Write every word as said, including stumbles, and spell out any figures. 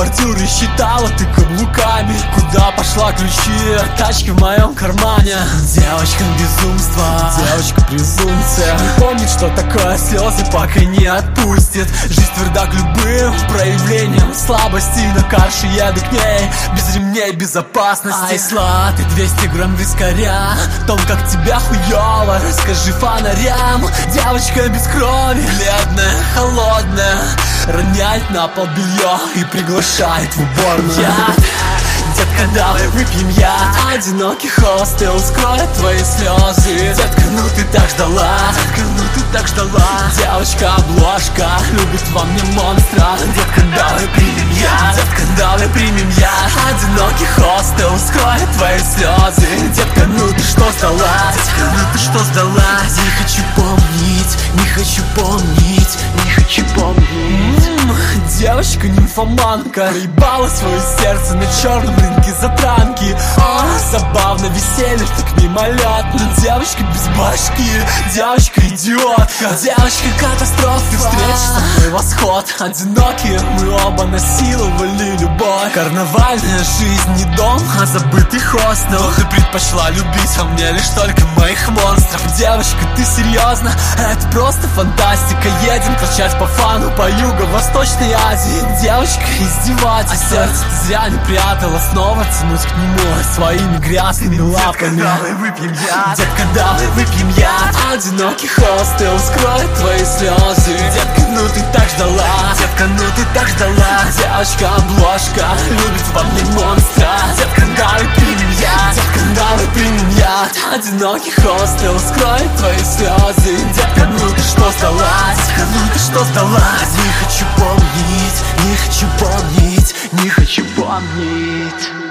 квартиры считала ты каблуками. Куда пошла ключи от тачки в моем кармане? Девочка безумства, девочка презумпция, не помнит, что такое слезы, пока не отпустит. Жизнь тверда к любым проявлениям слабости. На карше еду к ней без ремней безопасности. Ай, сладкий двести грамм вискаря, том, как тебя хуёво, расскажи фонарям. Девочка без крови, бледная, холодная, роняет на пол белье и приглашает в уборную. Яд, детка, давай выпьем яд. Одинокий хостел скроет твои слезы. Детка, ну ты так ждала, детка, ну ты так ждала. Девочка обложка любит во мне монстра. Детка, давай примем яд, детка, давай примем яд. Одинокий хостел скроет твои слезы. Детка, ну ты что сдала, детка, ну ты что сдала. Не хочу помнить, не хочу помнить, не хочу помнить. М-м, девочка нимфоманка проебала свое сердце на черном рынке затранки. О, забавно, веселье так мимолетно. Девочка без башки, девочка идиотка, девочка катастрофа. Ты встретишь со мной восход. Одинокие мы оба насиловали любовь. Карнавальная жизнь не дом, а забытый хостел. Но ты предпочла любить во мне лишь только моих монстров. Девочка, ты серьезно? Это просто фантастика. Едем торчать по фану по Юго-Восточной Азии. Девочка, издеваться. А сердце ты зря не прятала. Снова тянусь к нему своими грязными лапами. Детка, давай выпьем яд, детка, давай выпьем яд. Одинокий хостел скроет твои слезы. Детка, ну ты так ждала, детка, ну ты так ждала. Девочка обложка любит во мне монстра. Детка, давай примем яд, детка, давай примем яд. Одинокий хостел скроет твои слезы. Детка, ну ты что сдала, детка, ну ты что сдала. Не хочу помнить, не хочу помнить, не хочу помнить.